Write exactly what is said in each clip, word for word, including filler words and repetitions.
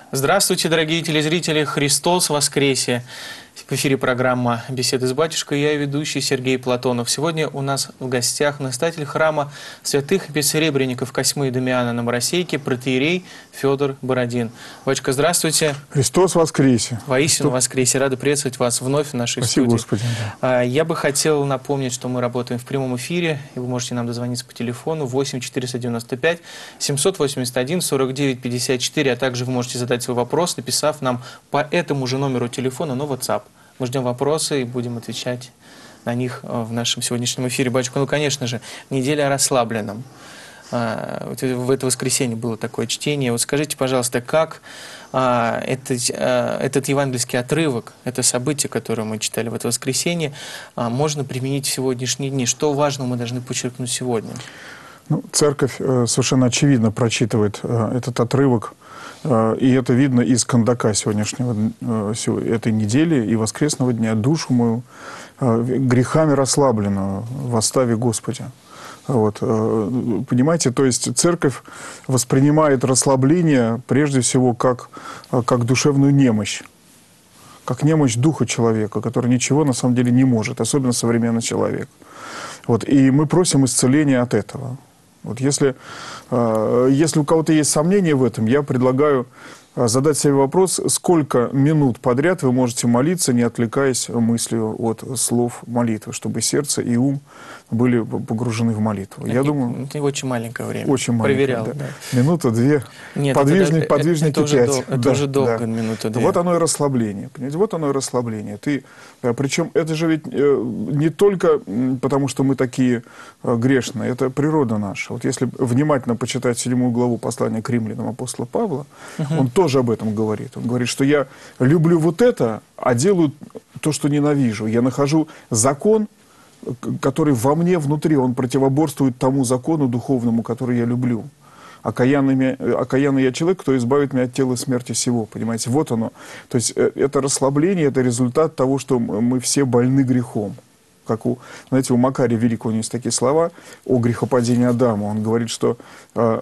Здравствуйте, дорогие телезрители! Христос воскресе! В эфире программа «Беседы с батюшкой». Я ведущий Сергей Платонов. Сегодня у нас в гостях настоятель храма святых бессеребренников Косьмы и Дамиана на Моросейке, протоиерей Федор Бородин. Батюшка, здравствуйте! Христос воскресе! Воистину воскресе! Рады приветствовать вас вновь в нашей Спасибо, студии. Господи. Да. Я бы хотел напомнить, что мы работаем в прямом эфире, и вы можете нам дозвониться по телефону восемь четыреста девяносто пять семьсот восемьдесят один сорок девять пятьдесят четыре, а также вы можете задать свой вопрос, написав нам по этому же номеру телефона на WhatsApp. Мы ждем вопросы и будем отвечать на них в нашем сегодняшнем эфире. Батюшка, ну, конечно же, неделя о расслабленном. В это воскресенье было такое чтение. Вот скажите, пожалуйста, как этот, этот евангельский отрывок, это событие, которое мы читали в это воскресенье, можно применить в сегодняшние дни? Что важного мы должны подчеркнуть сегодня? Ну, церковь совершенно очевидно прочитывает этот отрывок. И это видно из кандака сегодняшнего, этой недели и воскресного дня. Душу мою грехами расслабленную в оставе Господа. Вот. Понимаете, то есть церковь воспринимает расслабление прежде всего как, как душевную немощь. Как немощь духа человека, который ничего на самом деле не может, особенно современный человек. Вот. И мы просим исцеления от этого. Вот если, если у кого-то есть сомнения в этом, я предлагаю задать себе вопрос, сколько минут подряд вы можете молиться, не отвлекаясь мыслью от слов молитвы, чтобы сердце и ум были погружены в молитву. Я это, думаю, это очень маленькое время. Очень маленькое. Проверял, Да. Да. Минута, две. Нет, подвижник, это, подвижники это, это пять. Уже дол, это да, уже долго, да. минута, две. Вот оно и расслабление. Понимаете? Вот оно и расслабление. Ты, причем это же ведь не только потому, что мы такие грешные, это природа наша. Вот если внимательно почитать седьмую главу послания к римлянам апостола Павла, угу. он тоже об этом говорит. Он говорит, что я люблю вот это, а делаю то, что ненавижу. Я нахожу закон, который во мне внутри, он противоборствует тому закону духовному, который я люблю. Окаянный, окаянный я человек, кто избавит меня от тела смерти сего. Понимаете, вот оно. То есть это расслабление, это результат того, что мы все больны грехом. Как у, знаете, у Макария Великого есть такие слова о грехопадении Адама. Он говорит, что э,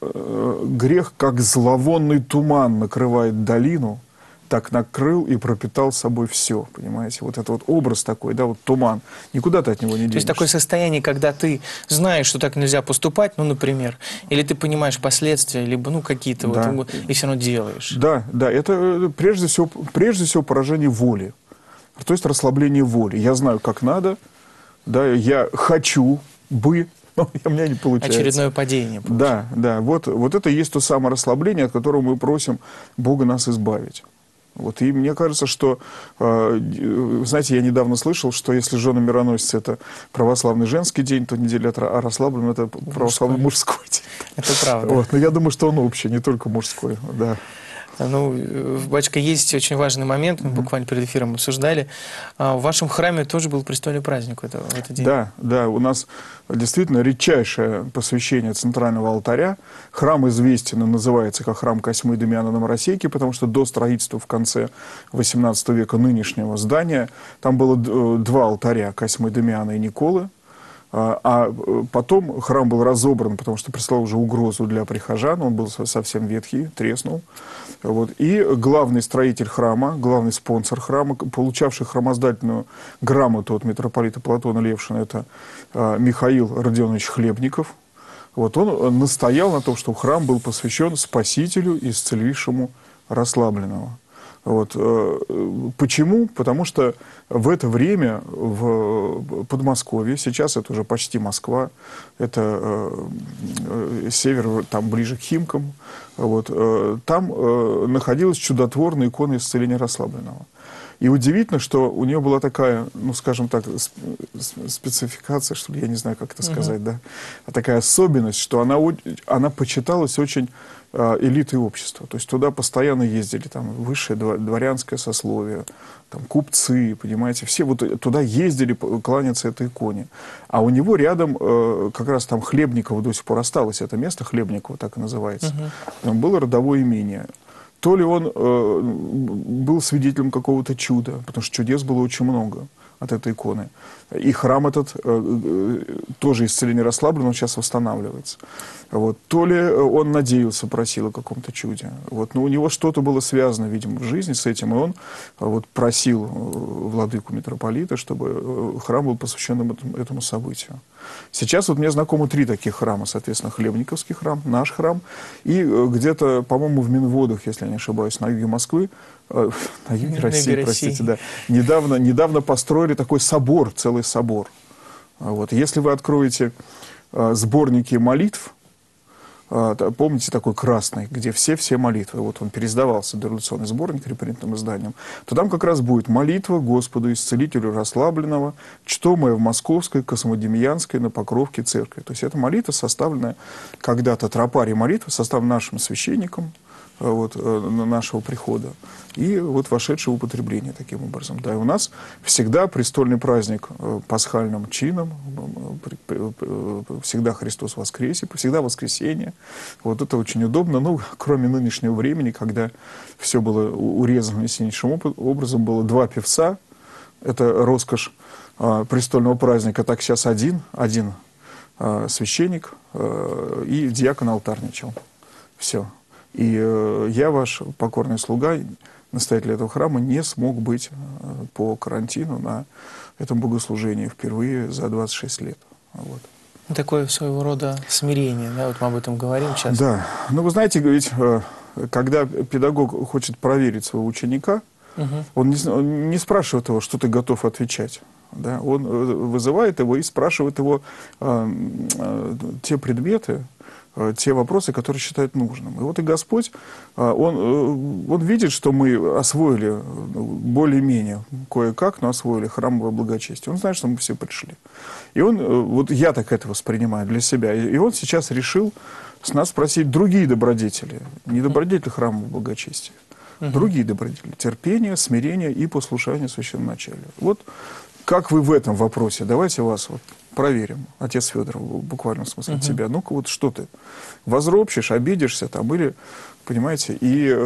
э, грех, как зловонный туман, накрывает долину, так накрыл и пропитал собой все, понимаете? Вот это вот образ такой, да, вот туман. Никуда ты от него не денешься. То есть такое состояние, когда ты знаешь, что так нельзя поступать, ну, например, или ты понимаешь последствия, либо, ну, какие-то да. вот, и все равно делаешь. Да, да, это прежде всего, прежде всего поражение воли. То есть расслабление воли. Я знаю, как надо, да, я хочу бы, но у меня не получается. Очередное падение. Получается. Да, да, вот, вот это и есть то самое расслабление, от которого мы просим Бога нас избавить. Вот, и мне кажется, что, э, знаете, я недавно слышал, что если жена мироносец — это православный женский день, то неделя о расслабленном — это православный мужской, мужской день. Это правда. Вот, но я думаю, что он общий, не только мужской, да. Ну, батюшка, есть очень важный момент, мы mm-hmm. буквально перед эфиром обсуждали. В вашем храме тоже был престольный праздник в этот, в этот день. Да, да, у нас действительно редчайшее посвящение центрального алтаря. Храм известен и называется как храм Косьмы и Дамиана на Моросейке, потому что до строительства в конце восемнадцатого века нынешнего здания там было два алтаря — Косьмы, Дамиана и Николы. А потом храм был разобран, потому что прислал уже угрозу для прихожан, он был совсем ветхий, треснул. Вот. И главный строитель храма, главный спонсор храма, получавший храмоздательную грамоту от митрополита Платона Левшина, это Михаил Родионович Хлебников. Вот. Он настоял на том, что храм был посвящен Спасителю, исцелившему расслабленного. Вот. Почему? Потому что в это время в Подмосковье, сейчас это уже почти Москва, это э, север, там ближе к Химкам, вот, э, там э, находилась чудотворная икона исцеления расслабленного. И удивительно, что у нее была такая, ну, скажем так, спецификация, что ли, я не знаю, как это сказать, uh-huh. да, а такая особенность, что она, она почиталась очень э, элитой общества. То есть туда постоянно ездили там высшее дворянское сословие, там купцы, понимаете, все вот туда ездили кланяться этой иконе. А у него рядом э, как раз там Хлебниково до сих пор осталось, это место Хлебниково так и называется. Uh-huh. Там было родовое имение. То ли он э, был свидетелем какого-то чуда, потому что чудес было очень много от этой иконы. И храм этот, тоже исцеление расслабленного, сейчас восстанавливается. Вот. То ли он надеялся, просил о каком-то чуде. Вот. Но у него что-то было связано, видимо, в жизни с этим, и он вот просил владыку митрополита, чтобы храм был посвящен этому, этому событию. Сейчас вот мне знакомы три таких храма, соответственно, Хлебниковский храм, наш храм, и где-то, по-моему, в Минводах, если я не ошибаюсь, на юге Москвы, э, на юге на России, юге простите, России. да, недавно, недавно построили такой собор, целый собор. Вот. Если вы откроете э, сборники молитв, помните, такой красный, где все-все молитвы, вот он переиздавался, дореволюционный сборник репринтным изданием, то там как раз будет молитва Господу, исцелителю расслабленного, чтомая в Московской, Космодемьянской, на Покровке церкви. То есть эта молитва, составленная когда-то, тропарий молитва, составлена нашим священником, вот, нашего прихода, и вот вошедшее в употребление таким образом. Да, и у нас всегда престольный праздник пасхальным чином, всегда Христос воскресе, всегда воскресенье. Вот это очень удобно, ну, кроме нынешнего времени, когда все было урезано сильнейшим образом, было два певца, это роскошь а, престольного праздника, так сейчас один, один а, священник а, и диакон алтарничал. Все. И э, я, ваш покорный слуга, настоятель этого храма, не смог быть э, по карантину на этом богослужении впервые за двадцать шесть лет. Вот. Такое своего рода смирение, да, вот мы об этом говорим часто. Да, ну вы знаете, ведь, э, когда педагог хочет проверить своего ученика, угу. он, не, он не спрашивает его, что ты готов отвечать. Да? Он вызывает его и спрашивает его э, э, те предметы, те вопросы, которые считает нужным. И вот и Господь, Он, он видит, что мы освоили более-менее кое-как, но освоили храмовое благочестие. Он знает, что мы все пришли. И Он, вот я так это воспринимаю для себя, и Он сейчас решил с нас спросить другие добродетели, не добродетели храмового благочестия, uh-huh. другие добродетели, терпение, смирение и послушание священноначалию. Вот как вы в этом вопросе? Давайте вас вот проверим. Отец Федор, в буквальном смысле, uh-huh. тебя. Ну-ка, вот что ты? Возропщешь, обидишься там, или, понимаете, и э,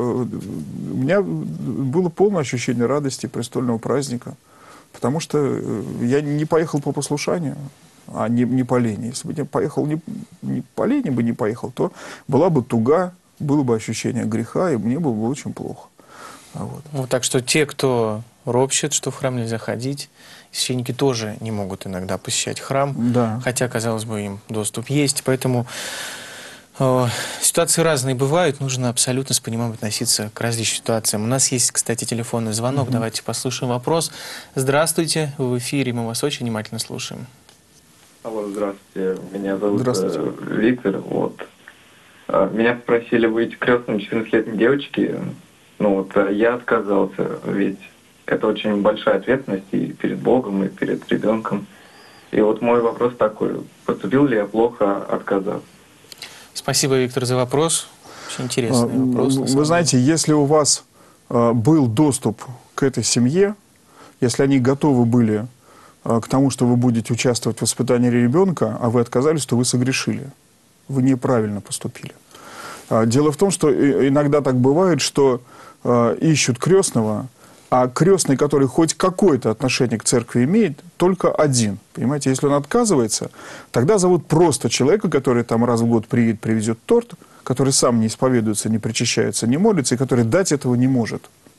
у меня было полное ощущение радости престольного праздника, потому что я не поехал по послушанию, а не, не по лени. Если бы я поехал не, не по лени бы не поехал, то была бы туга, было бы ощущение греха, и мне было бы очень плохо. Вот. Ну, так что те, кто ропщет, что в храм нельзя ходить, священники тоже не могут иногда посещать храм, да. хотя, казалось бы, им доступ есть. Поэтому э, ситуации разные бывают, нужно абсолютно с пониманием относиться к различным ситуациям. У нас есть, кстати, телефонный звонок, mm-hmm. давайте послушаем вопрос. Здравствуйте, вы в эфире, мы вас очень внимательно слушаем. Алло, здравствуйте, меня зовут здравствуйте. Виктор. Вот. Меня попросили быть крестным четырнадцатилетней девочки. Ну вот я отказался, ведь это очень большая ответственность и перед Богом, и перед ребенком. И вот мой вопрос такой: поступил ли я плохо, отказав? Спасибо, Виктор, за вопрос. Очень интересный а, вопрос. Вы знаете, если у вас а, был доступ к этой семье, если они готовы были а, к тому, что вы будете участвовать в воспитании ребенка, а вы отказались, то вы согрешили. Вы неправильно поступили. А, дело в том, что иногда так бывает, что а, ищут крестного, а крестный, который хоть какое-то отношение к церкви имеет, только один. Понимаете, если он отказывается, тогда зовут просто человека, который там раз в год приедет, привезет торт, который сам не исповедуется, не причащается, не молится, и который дать этого не может.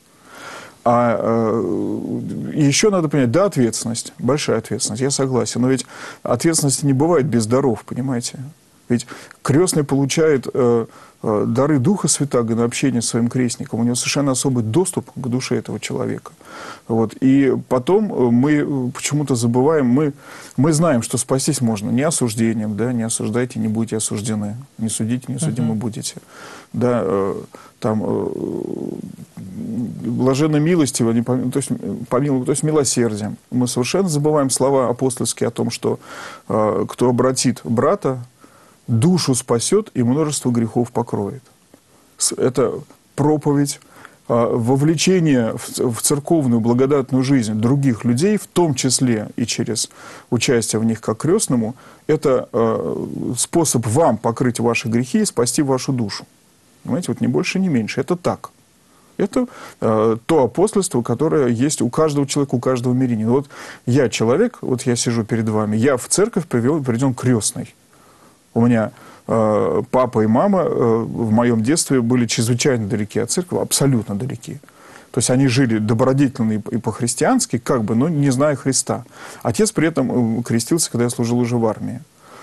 А э, еще надо понять, да, ответственность, большая ответственность, я согласен, но ведь ответственности не бывает без даров, понимаете? Ведь крестный получает э, э, дары Духа Святаго на общение с своим крестником. У него совершенно особый доступ к душе этого человека. Вот. И потом мы почему-то забываем, мы, мы знаем, что спастись можно не осуждением, да, не осуждайте, не будете осуждены, не судите, не судимы uh-huh. будете. Да, э, там, э, блаженно милостиво, не помил, то есть, помилуй, то есть милосердием. Мы совершенно забываем слова апостольские о том, что э, кто обратит брата, душу спасет и множество грехов покроет. Это проповедь, вовлечение в церковную благодатную жизнь других людей, в том числе и через участие в них как крестному, это способ вам покрыть ваши грехи и спасти вашу душу. Понимаете, вот ни больше, ни меньше. Это так. Это э, то апостольство, которое есть у каждого человека, у каждого мирянина. Вот я человек, вот я сижу перед вами, я в церковь привел, приведен крестный. У меня э, папа и мама э, в моем детстве были чрезвычайно далеки от церкви, абсолютно далеки. То есть они жили добродетельно и по-христиански, как бы, но не зная Христа. Отец при этом крестился, когда я служил уже в армии.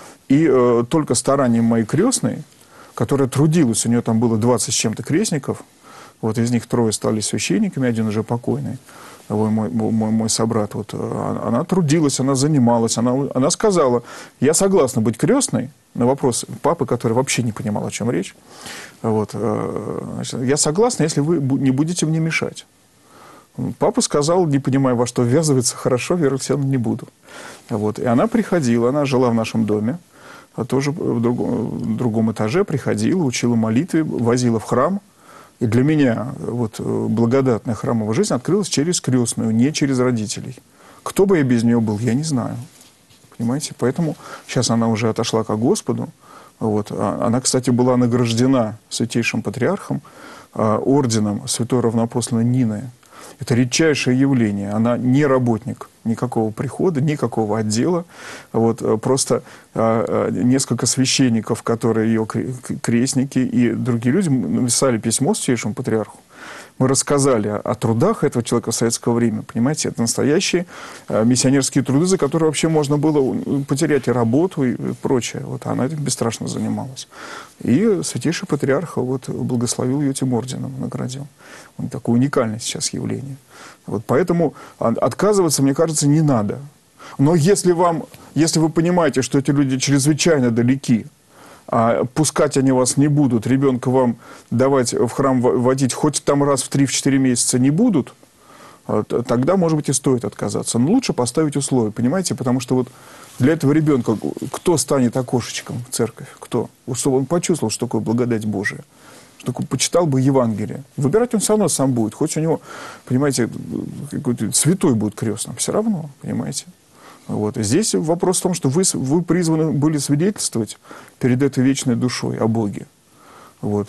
И э, только старанием моей крестной, которая трудилась, у нее там было двадцать с чем-то крестников, вот из них трое стали священниками, один уже покойный, мой, мой, мой, мой собрат. Вот, она трудилась, она занималась, она, она сказала, я согласна быть крестной, на вопрос папы, который вообще не понимал, о чем речь. Вот, значит, я согласна, если вы не будете мне мешать. Папа сказал, не понимая, во что ввязывается, хорошо, Вера Алексеевна, не буду. Вот, и она приходила, она жила в нашем доме, тоже в другом, в другом этаже, приходила, учила молитвы, возила в храм. И для меня вот, благодатная храмовая жизнь открылась через крестную, не через родителей. Кто бы я без нее был, я не знаю. Понимаете? Поэтому сейчас она уже отошла ко Господу. Вот. Она, кстати, была награждена святейшим патриархом орденом святой равноапостольной Нины. Это редчайшее явление. Она не работник никакого прихода, никакого отдела. Вот, просто а, несколько священников, которые ее крестники и другие люди написали письмо святейшему патриарху. Мы рассказали о, о трудах этого человека в советское время. Понимаете, это настоящие а, миссионерские труды, за которые вообще можно было потерять и работу, и прочее. Вот, она этим бесстрашно занималась. И святейший патриарх вот, благословил ее этим орденом, наградил. Он такое уникальное сейчас явление. Вот, поэтому отказываться, мне кажется, не надо. Но если, вам, если вы понимаете, что эти люди чрезвычайно далеки, а пускать они вас не будут, ребенка вам давать в храм водить хоть там раз в три-четыре месяца не будут, тогда, может быть, и стоит отказаться. Но лучше поставить условия, понимаете? Потому что вот для этого ребенка кто станет окошечком в церковь? Кто? Чтобы он почувствовал, что такое благодать Божия. Что почитал бы Евангелие. Выбирать он все равно сам будет. Хоть у него, понимаете, какой-то святой будет крестным. Все равно, понимаете? Вот. Здесь вопрос в том, что вы, вы призваны были свидетельствовать перед этой вечной душой о Боге. Вот.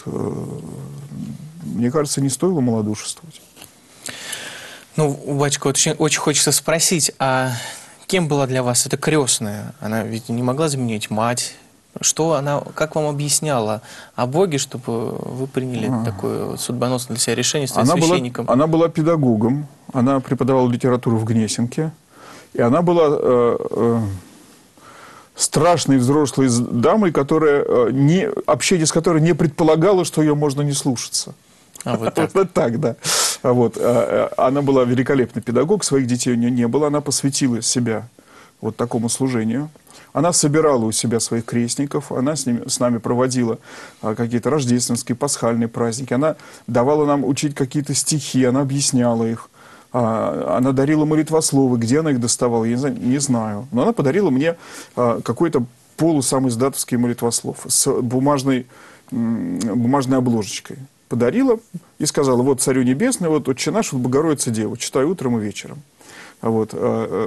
Мне кажется, не стоило малодушествовать. Ну, батюшка, вот очень, очень хочется спросить, а кем была для вас эта крестная? Она ведь не могла заменить мать. Что она, как вам объясняла о Боге, чтобы вы приняли а. такое судьбоносное для себя решение, стать она священником? Была, она была педагогом, она преподавала литературу в Гнесинке, и она была э, э, страшной взрослой дамой, которая, э, не, общение с которой не предполагало, что ее можно не слушаться. А вот так? Вот так, да. Вот. Она была великолепный педагог, своих детей у нее не было, она посвятила себя вот такому служению. Она собирала у себя своих крестников, она с, ними, с нами проводила а, какие-то рождественские, пасхальные праздники, она давала нам учить какие-то стихи, она объясняла их, а, она дарила молитвословы, где она их доставала, я не знаю, не знаю. Но она подарила мне а, какой-то полусамоиздатовский молитвослов с бумажной, бумажной обложечкой. Подарила и сказала, вот Царю Небесный, вот Отче наш, вот Богородица Дева, читай утром и вечером. Вот.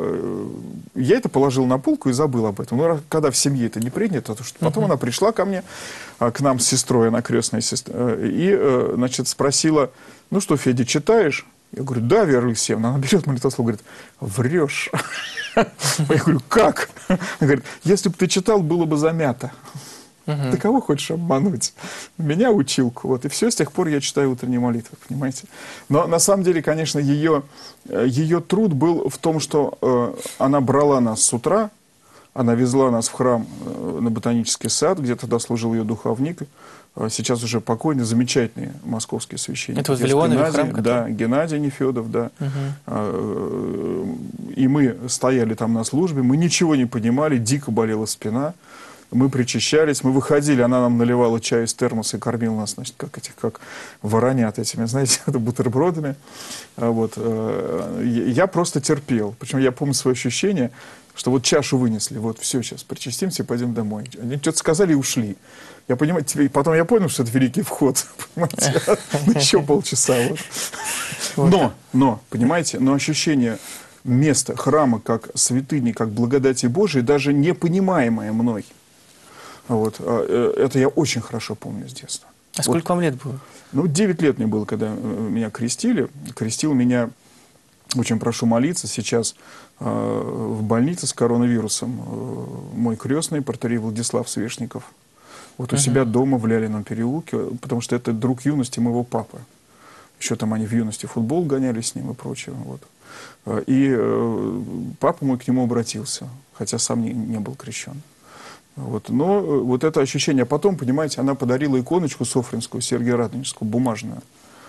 Я это положил на полку и забыл об этом. Но когда в семье это не принято, то что потом uh-huh. она пришла ко мне, к нам с сестрой, она крестная сестра, и, значит, спросила, ну что, Федя, читаешь? Я говорю, да, Вера Алексеевна. Она берет молитвослов, говорит, врешь. Я говорю, как? Она говорит, если бы ты читал, было бы замято. Uh-huh. Ты кого хочешь обмануть? Меня училку. Вот, и все, с тех пор я читаю утренние молитвы, понимаете? Но на самом деле, конечно, ее, ее труд был в том, что э, она брала нас с утра, она везла нас в храм э, на Ботанический сад, где тогда служил ее духовник, э, сейчас уже покойный, замечательный московский священник. Это вот в Леонове храм? Который... Да, Геннадий Нефедов, да. Uh-huh. э, и мы стояли там на службе, мы ничего не понимали, дико болела спина. Мы причащались, мы выходили, она нам наливала чай из термоса и кормила нас, значит, как этих, как воронят этими, знаете, бутербродами. Вот. Я просто терпел. Причем я помню свое ощущение, что вот чашу вынесли, вот все, сейчас причастимся и пойдем домой. Они что-то сказали и ушли. Я понимаю, потом я понял, что это великий вход, понимаете, еще полчаса. Но, но, понимаете, но ощущение места храма как святыни, как благодати Божией, даже непонимаемое мной. Вот. Это я очень хорошо помню с детства. А сколько вот, вам лет было? Ну, девять лет мне было, когда меня крестили. Крестил меня, очень прошу молиться, сейчас э, в больнице с коронавирусом э, мой крестный, протоиерей Владислав Свешников. Вот у uh-huh. себя дома в Лялином переулке, потому что это друг юности моего папы. Еще там они в юности в футбол гоняли с ним и прочее. Вот. И э, папа мой к нему обратился, хотя сам не, не был крещен. Вот. Но вот это ощущение. А потом, понимаете, она подарила иконочку софринскую, Сергия Радонежскую, бумажную.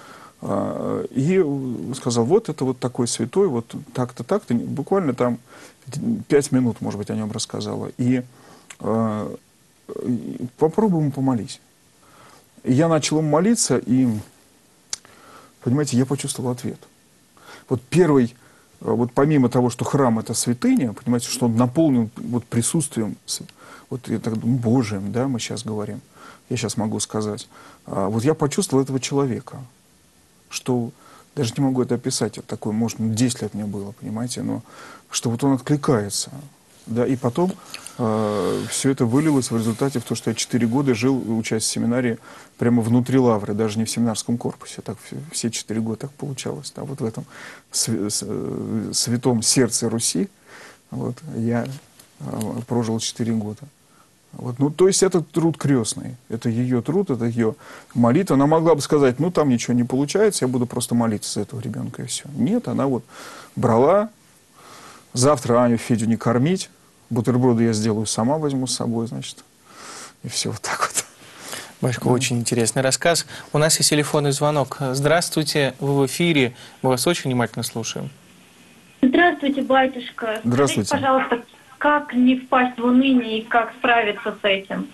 И сказал, вот это вот такой святой, вот так-то, так-то. Буквально там пять минут, может быть, о нем рассказала. И э, попробуем помолись. И я начал молиться, и, понимаете, я почувствовал ответ. Вот первый, вот помимо того, что храм — это святыня, понимаете, что он наполнен вот присутствием, вот я так думаю, Божиим, да, мы сейчас говорим, я сейчас могу сказать. Вот я почувствовал этого человека, что, даже не могу это описать, это такое, может, десять лет мне было, понимаете, но что вот он откликается, да, и потом э, все это вылилось в результате в то, что я четыре года жил, учась в семинарии, прямо внутри лавры, даже не в семинарском корпусе, так все четыре года так получалось, да, вот в этом святом сердце Руси, вот, я э, прожил четыре года. Вот, ну, то есть это труд крестный, это ее труд, это ее молитва. Она могла бы сказать, ну, там ничего не получается, я буду просто молиться за этого ребенка, и все. Нет, она вот брала, завтра Аню, Федю не кормить, бутерброды я сделаю сама, возьму с собой, значит, и все вот так вот. Батюшка, да. Очень интересный рассказ. У нас есть телефонный звонок. Здравствуйте, вы в эфире, мы вас очень внимательно слушаем. Здравствуйте, батюшка. Здравствуйте. Скажите, пожалуйста, как не впасть в уныние и как справиться с этим?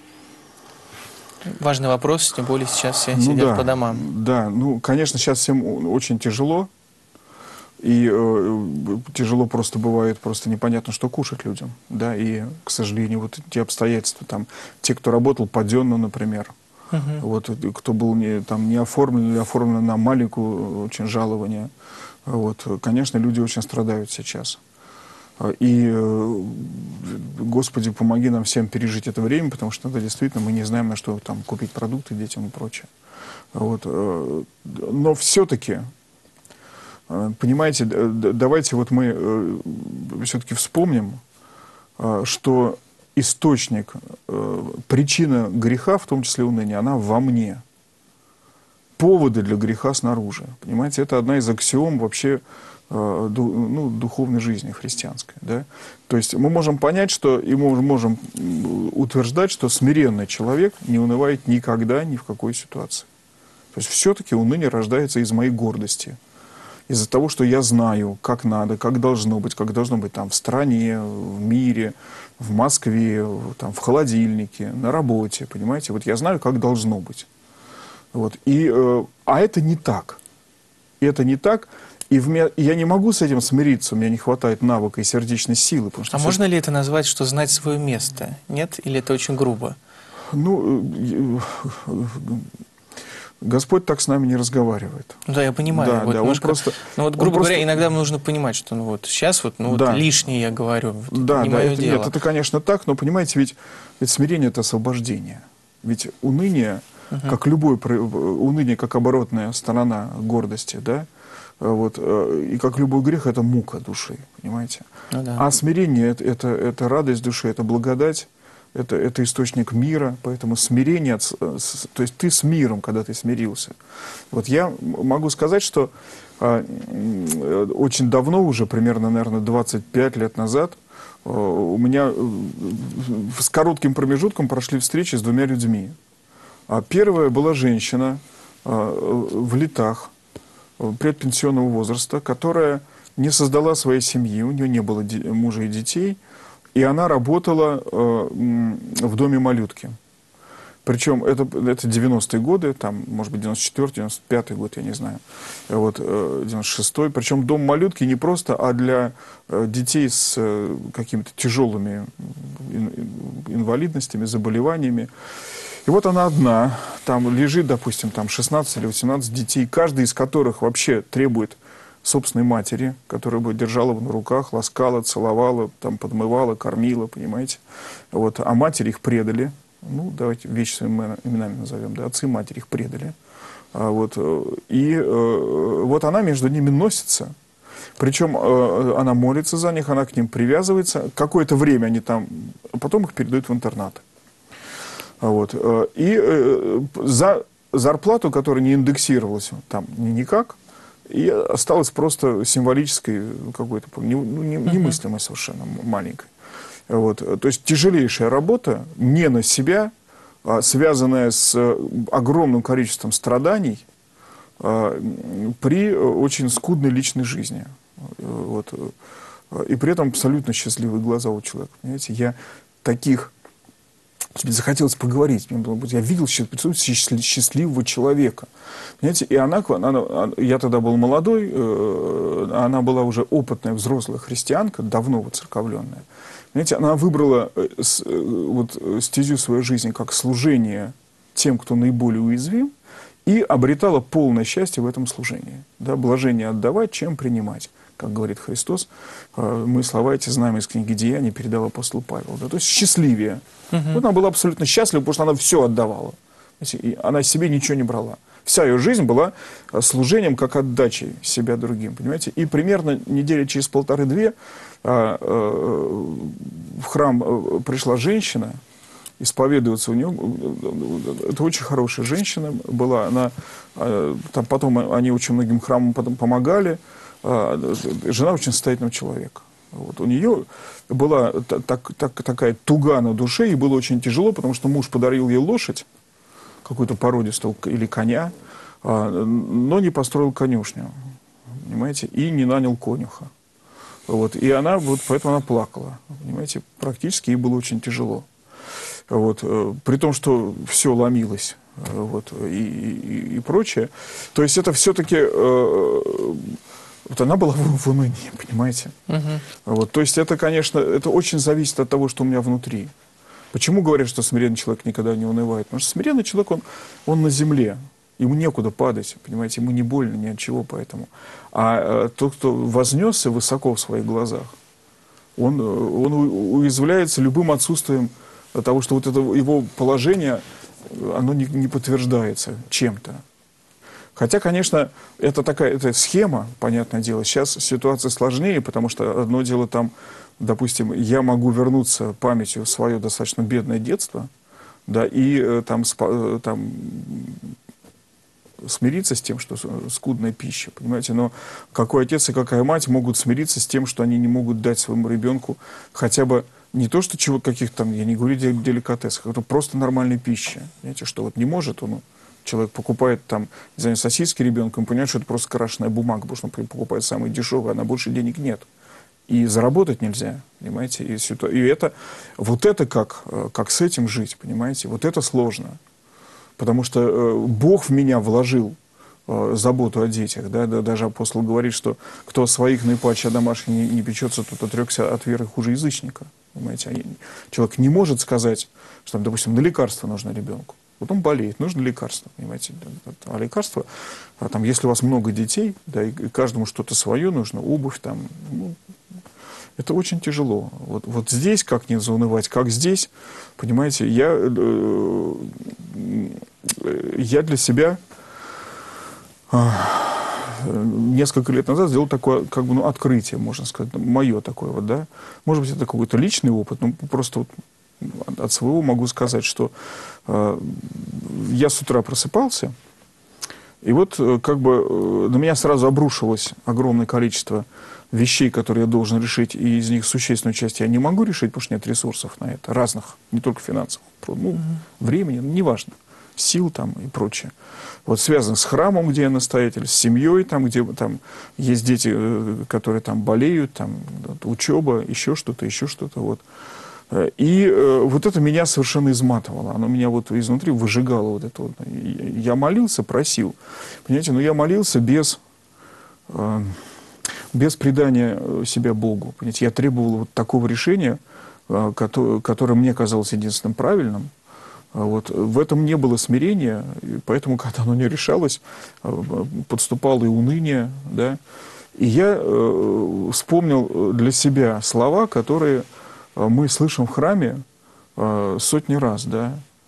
Важный вопрос, тем более сейчас все ну сидят да, по домам. Да, ну, конечно, сейчас всем очень тяжело. И э, тяжело просто бывает, просто непонятно, что кушать людям. Да, и, к сожалению, вот эти обстоятельства, там, те, кто работал паденно, например, uh-huh. вот, кто был не, там, не оформлен или оформлен на маленькую очень жалование, вот, конечно, люди очень страдают сейчас. И, Господи, помоги нам всем пережить это время, потому что это действительно мы не знаем, на что там купить продукты детям и прочее. Вот. Но все-таки, понимаете, давайте вот мы все-таки вспомним, что источник, причина греха, в том числе уныния, она во мне. Поводы для греха снаружи. Понимаете, это одна из аксиом вообще ну, духовной жизни христианской. Да? То есть мы можем понять, что, и мы можем утверждать, что смиренный человек не унывает никогда, ни в какой ситуации. То есть все-таки уныние рождается из моей гордости. Из-за того, что я знаю, как надо, как должно быть, как должно быть там в стране, в мире, в Москве, там, в холодильнике, на работе. Понимаете? Вот я знаю, как должно быть. Вот. И, э, а это не так. И это не так. И в меня, я не могу с этим смириться, у меня не хватает навыка и сердечной силы. Потому что а все... можно ли это назвать, что знать свое место? Нет? Или это очень грубо? Ну, Господь так с нами не разговаривает. Да, я понимаю. Да, вот да, немножко, просто, ну вот, грубо говоря, просто... иногда нужно понимать, что ну вот сейчас вот, ну, да. вот лишнее я говорю, вот, да, не да, мое это, дело. Нет, это, конечно, так, но, понимаете, ведь, ведь смирение — это освобождение. Ведь уныние, uh-huh. как любое уныние, как оборотная сторона гордости, да, вот, и как любой грех, это мука души, понимаете? Ну, да. А смирение это, это, это радость души, это благодать, это, это источник мира, поэтому смирение, то есть ты с миром, когда ты смирился. Вот я могу сказать, что а, очень давно, уже примерно, наверное, двадцать пять лет назад, у меня с коротким промежутком прошли встречи с двумя людьми. Первая была женщина в летах, предпенсионного возраста, которая не создала своей семьи, у нее не было мужа и детей, и она работала в доме малютки. Причем это, это девяностые годы, там, может быть, девяносто четвёртый, девяносто пятый год, я не знаю, вот, девяносто шестой. Причем дом малютки не просто, а для детей с какими-то тяжелыми инвалидностями, заболеваниями. И вот она одна, там лежит, допустим, там шестнадцать или восемнадцать детей, каждый из которых вообще требует собственной матери, которая бы держала его на руках, ласкала, целовала, там, подмывала, кормила, понимаете. Вот. А матери их предали. ну, давайте вещи своими именами назовем, да, отцы и матери их предали. А вот, и э, вот она между ними носится. Причем э, она молится за них, она к ним привязывается. Какое-то время они там, потом их передают в интернаты. Вот. И э, за зарплату, которая не индексировалась там никак, и осталась просто символической, какой-то не, ну, не, немыслимой совершенно маленькой. Вот. То есть тяжелейшая работа не на себя, а связанная с огромным количеством страданий а, при очень скудной личной жизни. Вот. И при этом абсолютно счастливые глаза у человека. Понимаете? Я таких... Тебе захотелось поговорить. Я видел счастливого человека. Понимаете? И она, она, я тогда был молодой, она была уже опытная взрослая христианка, давно воцерковленная. Понимаете? Она выбрала вот, стезю своей жизни как служение тем, кто наиболее уязвим, и обретала полное счастье в этом служении. Да? Блажение отдавать, чем принимать. Как говорит Христос, мы слова эти знаем из книги Деяний, передал апостол Павел. Да? То есть счастливее. Uh-huh. Вот она была абсолютно счастлива, потому что она все отдавала. И она себе ничего не брала. Вся ее жизнь была служением, как отдачей себя другим. Понимаете? И примерно недели через полторы-две а, а, в храм пришла женщина, исповедоваться у нее. Это очень хорошая женщина была. Она, а, там потом они очень многим храмам потом помогали. Жена очень состоятельного человека. Вот. У нее была так, так, такая туга на душе, и было очень тяжело, потому что муж подарил ей лошадь, какую-то породистую или коня, но не построил конюшню, понимаете, и не нанял конюха. Вот. И она, вот, поэтому она плакала, понимаете, практически ей было очень тяжело. Вот. При том, что все ломилось. Вот, и, и, и прочее. То есть это все-таки... Вот она была в, в унынии, понимаете? Uh-huh. Вот, то есть это, конечно, это очень зависит от того, что у меня внутри. Почему говорят, что смиренный человек никогда не унывает? Потому что смиренный человек, он, он на земле. Ему некуда падать, понимаете? Ему не больно ни от чего поэтому. А, а тот, кто вознесся высоко в своих глазах, он, он уязвляется любым отсутствием того, что вот это его положение, оно не, не подтверждается чем-то. Хотя, конечно, это такая это схема, понятное дело. Сейчас ситуация сложнее, потому что одно дело там, допустим, я могу вернуться памятью в свое достаточно бедное детство, да, и там, там смириться с тем, что скудная пища, понимаете. Но какой отец и какая мать могут смириться с тем, что они не могут дать своему ребенку хотя бы не то, что чего каких-то там, я не говорю деликатесах, это просто нормальной пищи. Понимаете, что вот не может он... Человек покупает там, не знаю, сосиски ребенку, он понимает, что это просто крашеная бумага, потому что он покупает самые дешевые, а на больше денег нет. И заработать нельзя, понимаете. И, и это, вот это как, как с этим жить, понимаете. Вот это сложно. Потому что э, Бог в меня вложил э, заботу о детях. Да? Да, даже апостол говорит, что кто своих наипаче домашних не, не печется, тот отрекся от веры хуже язычника. Понимаете. Они, человек не может сказать, что, допустим, на лекарство нужно ребенку. Вот он болеет, нужно лекарство, понимаете. А лекарство, а там, если у вас много детей, да, и каждому что-то свое нужно, обувь там, ну, это очень тяжело. Вот, вот здесь, как не заунывать, как здесь, понимаете, я, э, я для себя э, несколько лет назад сделал такое, как бы, ну, открытие, можно сказать, мое такое вот, да. Может быть, это какой-то личный опыт, но просто вот от своего могу сказать, что э, я с утра просыпался, и вот э, как бы э, на меня сразу обрушилось огромное количество вещей, которые я должен решить, и из них существенную часть я не могу решить, потому что нет ресурсов на это, разных, не только финансовых, ну, mm-hmm. времени, ну, неважно, сил там и прочее. Вот связано с храмом, где я настоятель, с семьей, там, где там есть дети, которые там болеют, там, учеба, еще что-то, еще что-то, вот. И э, вот это меня совершенно изматывало. Оно меня вот изнутри выжигало вот это вот. Я молился, просил. Понимаете, но я молился без, э, без предания себя Богу. Понимаете, я требовал вот такого решения, э, которое, которое мне казалось единственным правильным. Вот. В этом не было смирения, и поэтому, когда оно не решалось, э, подступало и уныние. Да? И я э, вспомнил для себя слова, которые... мы слышим в храме э, сотни раз, да,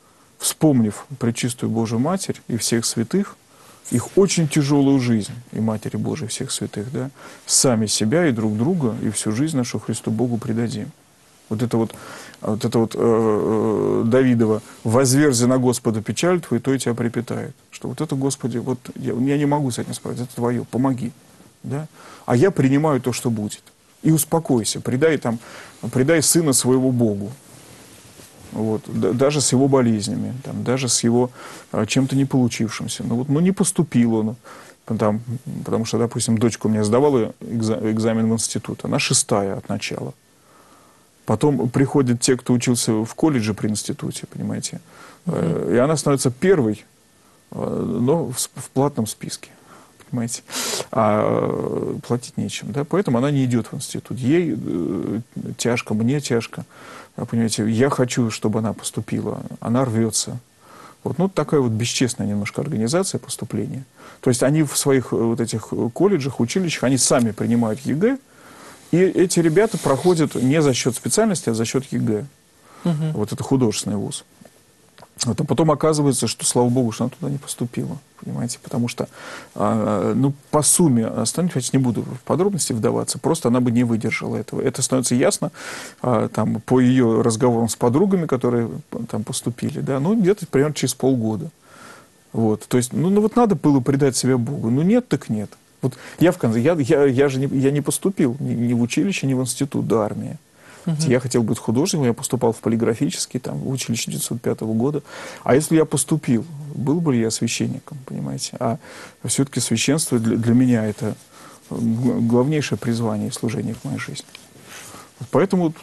вспомнив Пречистую Божию Матерь и всех святых, их очень тяжелую жизнь, и Матери Божией всех святых, да, сами себя и друг друга, и всю жизнь нашу Христу Богу предадим. Вот это вот, вот, это вот э, Давидова «возверзи на Господа печаль твою, то и тебя припитает». Что вот это, Господи, вот я, я не могу с этим справиться, это Твое, помоги. Да? А я принимаю то, что будет. И успокойся, предай, там, предай сына своего Богу. Вот, даже с его болезнями, там, даже с его а, чем-то не получившимся. Ну, вот, ну не поступил он, там, потому что, допустим, дочка у меня сдавала экзамен в институт, она шестая от начала. Потом приходят те, кто учился в колледже при институте, понимаете, mm-hmm. и она становится первой, но в, в платном списке. Понимаете? А платить нечем. Да? Поэтому она не идет в институт. Ей э, тяжко, мне тяжко. Понимаете? Я хочу, чтобы она поступила. Она рвется. Вот, ну, такая вот бесчестная немножко организация поступления. То есть они в своих вот этих колледжах, училищах, они сами принимают ЕГЭ, и эти ребята проходят не за счет специальности, а за счет ЕГЭ. Угу. Вот это художественный вуз. Вот, а потом оказывается, что, слава Богу, что она туда не поступила. Понимаете? Потому что, э, ну, по сумме, останавливаться не буду в подробности вдаваться, просто она бы не выдержала этого. Это становится ясно э, там, по ее разговорам с подругами, которые там поступили, да, ну, где-то примерно через полгода. Вот. То есть, ну, ну, вот надо было предать себя Богу. Ну, нет, так нет. Вот я в конце, я, я, я же не, я не поступил ни, ни в училище, ни в институт до армии. Uh-huh. Я хотел быть художником, я поступал в полиграфический, там, в училище девятьсот пятого года. А если я поступил, был бы ли я священником, понимаете? А все-таки священство для, для меня это главнейшее призвание и служение в моей жизни. Поэтому...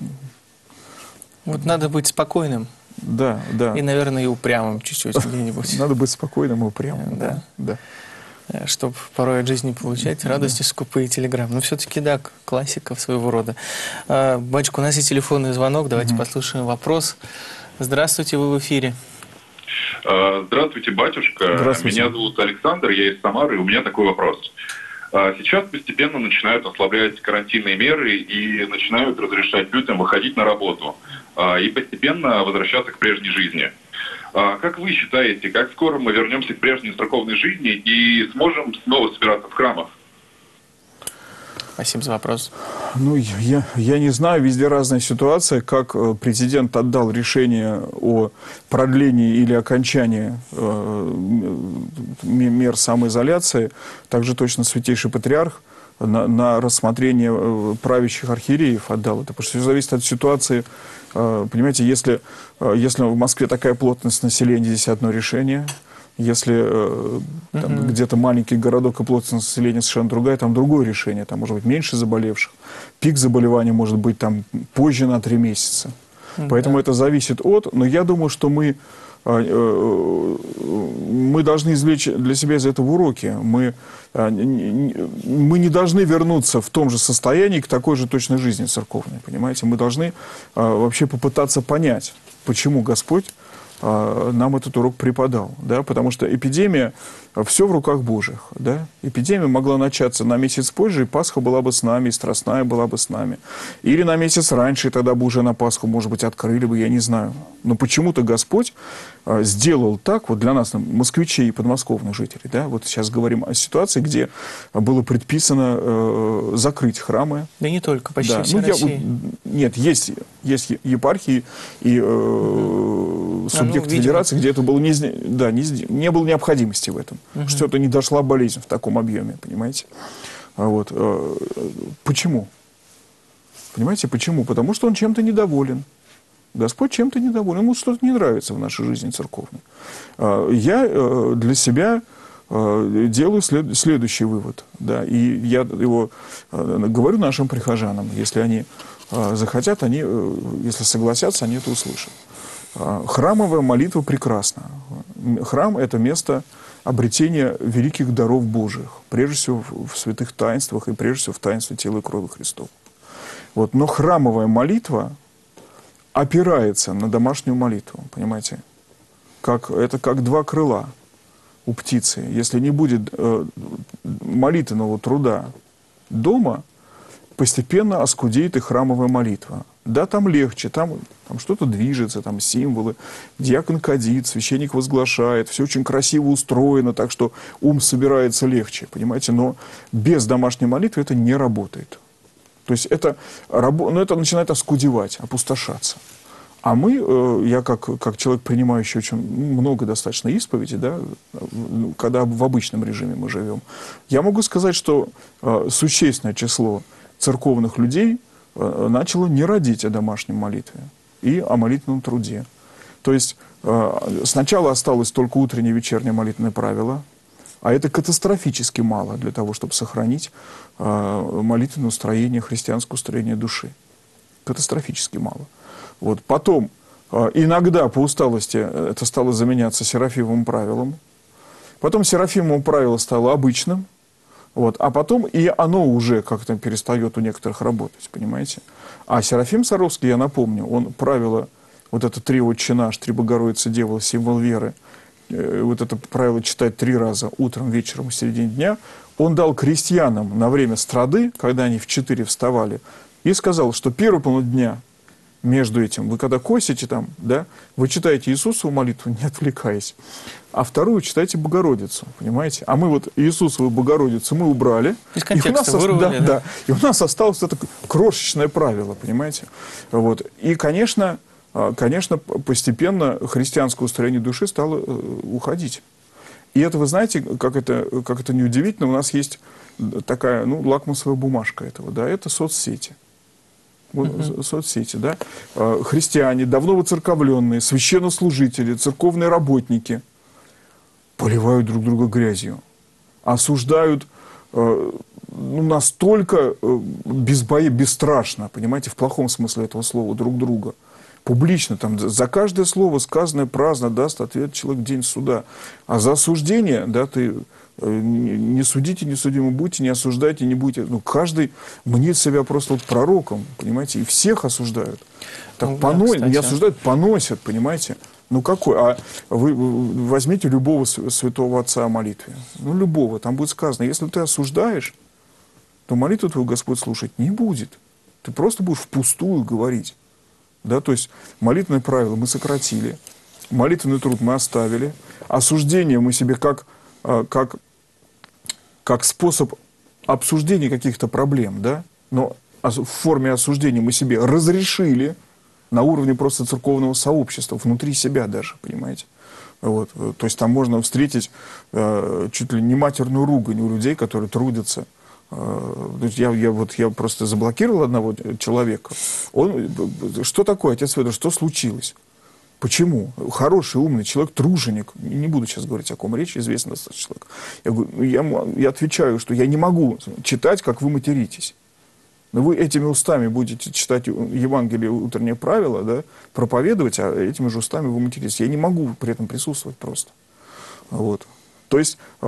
Вот надо быть спокойным. Да, да. И, наверное, и упрямым чуть-чуть где-нибудь. Надо быть спокойным и упрямым. Да. Да. Чтобы порой от жизни получать радости, скупые телеграммы. Но все-таки, да, классика своего рода. А, батюшка, у нас есть телефонный звонок. Давайте mm-hmm. послушаем вопрос. Здравствуйте, вы в эфире. Здравствуйте, батюшка. Здравствуйте. Меня зовут Александр, я из Самары, и у меня такой вопрос. Сейчас постепенно начинают ослаблять карантинные меры и начинают разрешать людям выходить на работу и постепенно возвращаться к прежней жизни. Как вы считаете, как скоро мы вернемся к прежней церковной жизни и сможем снова собираться в храмах? Спасибо за вопрос. Ну, я, я не знаю, везде разная ситуация. Как президент отдал решение о продлении или окончании э, мер самоизоляции, также точно Святейший Патриарх на, на рассмотрение правящих архиереев отдал это. Потому что все зависит от ситуации. Э, понимаете, если, э, если в Москве такая плотность населения, здесь одно решение. Если э, там, uh-huh. где-то маленький городок и плотность населения совершенно другая, там другое решение. Там может быть меньше заболевших. Пик заболевания может быть там позже на три месяца. Uh-huh. Поэтому это зависит от... Но я думаю, что мы, э, э, мы должны извлечь для себя из этого уроки. Мы, э, мы не должны вернуться в том же состоянии к такой же точной жизни церковной. Понимаете? Мы должны э, вообще попытаться понять, почему Господь нам этот урок преподал, да, потому что эпидемия, все в руках Божьих, да, эпидемия могла начаться на месяц позже, и Пасха была бы с нами, и Страстная была бы с нами, или на месяц раньше, и тогда бы уже на Пасху, может быть, открыли бы, я не знаю, но почему-то Господь сделал так, вот для нас, москвичей и подмосковных жителей, да, вот сейчас говорим о ситуации, где было предписано э, закрыть храмы. Да не только, почти да. все ну, России. Я, нет, есть, есть епархии и э, угу. субъекты а, ну, федерации, где это было не, да, не, не было необходимости в этом, угу. что это не дошла болезнь в таком объеме, понимаете? А вот, э, почему? Понимаете, почему? Потому что он чем-то недоволен. Господь чем-то недоволен, ему что-то не нравится в нашей жизни церковной. Я для себя делаю след, следующий вывод, да, и я его говорю нашим прихожанам, если они захотят, они, если согласятся, они это услышат. Храмовая молитва прекрасна. Храм – это место обретения великих даров Божьих, прежде всего в святых таинствах и прежде всего в таинстве тела и крови Христова. Вот. Но храмовая молитва опирается на домашнюю молитву, понимаете? Как, это как два крыла у птицы. Если не будет э, молитвенного труда дома, постепенно оскудеет и храмовая молитва. Да, там легче, там, там что-то движется, там символы, диакон кадит, священник возглашает, все очень красиво устроено, так что ум собирается легче, понимаете, но без домашней молитвы это не работает. То есть это, ну, это начинает оскудевать, опустошаться. А мы, я как, как человек, принимающий очень много достаточно исповеди, да, когда в обычном режиме мы живем, я могу сказать, что существенное число церковных людей начало не родить о домашней молитве и о молитвенном труде. То есть сначала осталось только утреннее и вечернее молитвенное правило, а это катастрофически мало для того, чтобы сохранить молитвенное устроение, христианское устроение души. Катастрофически мало. Вот. Потом, иногда по усталости это стало заменяться серафимовым правилом. Потом серафимово правило стало обычным. Вот. А потом и оно уже как-то перестает у некоторых работать, понимаете? А Серафим Саровский, я напомню, он правило, вот это три «Отче наш», три «Богородица Дева», символ веры, вот это правило читать три раза, утром, вечером, в середине дня, он дал крестьянам на время страды, когда они в четыре вставали, и сказал, что первую половину дня между этим, вы когда косите там, да, вы читаете Иисусову молитву, не отвлекаясь, а вторую читайте Богородицу, понимаете? А мы вот Иисусову Богородицу мы убрали, из контекста и у нас, вырвали, да, да? Да, и у нас осталось это крошечное правило, понимаете? Вот. И, конечно, конечно, постепенно христианское устроение души стало уходить. И это, вы знаете, как это, как это неудивительно, у нас есть такая, ну, лакмусовая бумажка этого, да, это соцсети. Uh-huh. Соцсети, да. Христиане, давно воцерковленные, священнослужители, церковные работники поливают друг друга грязью, осуждают ну, настолько безбоя, бесстрашно, понимаете, в плохом смысле этого слова, друг друга. Публично, там, за каждое слово, сказанное праздно, даст ответ человек в день суда. А за осуждение, да, ты не судите, не судимы будьте, не осуждайте, не будьте. Ну, каждый мнит себя просто вот пророком, понимаете, и всех осуждают. Так, ну, поно... да, не осуждают, поносят, понимаете. Ну, какой? А вы возьмите любого святого отца о молитве. Ну, любого, там будет сказано, если ты осуждаешь, то молитву твою Господь слушать не будет. Ты просто будешь впустую говорить. Да, то есть молитвенное правило мы сократили, молитвенный труд мы оставили, осуждение мы себе как, как, как способ обсуждения каких-то проблем, да, но в форме осуждения мы себе разрешили на уровне просто церковного сообщества, внутри себя даже, понимаете. Вот. То есть там можно встретить э, чуть ли не матерную ругань у людей, которые трудятся. Я, я, вот, я просто заблокировал одного человека. Он, что такое, отец Федор, что случилось? Почему? Хороший, умный человек, труженик. Не буду сейчас говорить, о ком речь, известный достаточно человек. Я, говорю, я, я отвечаю, что я не могу читать, как вы материтесь. Но вы этими устами будете читать Евангелие, утреннее правило, да, проповедовать, а этими же устами вы материтесь. Я не могу при этом присутствовать просто. Вот. То есть э,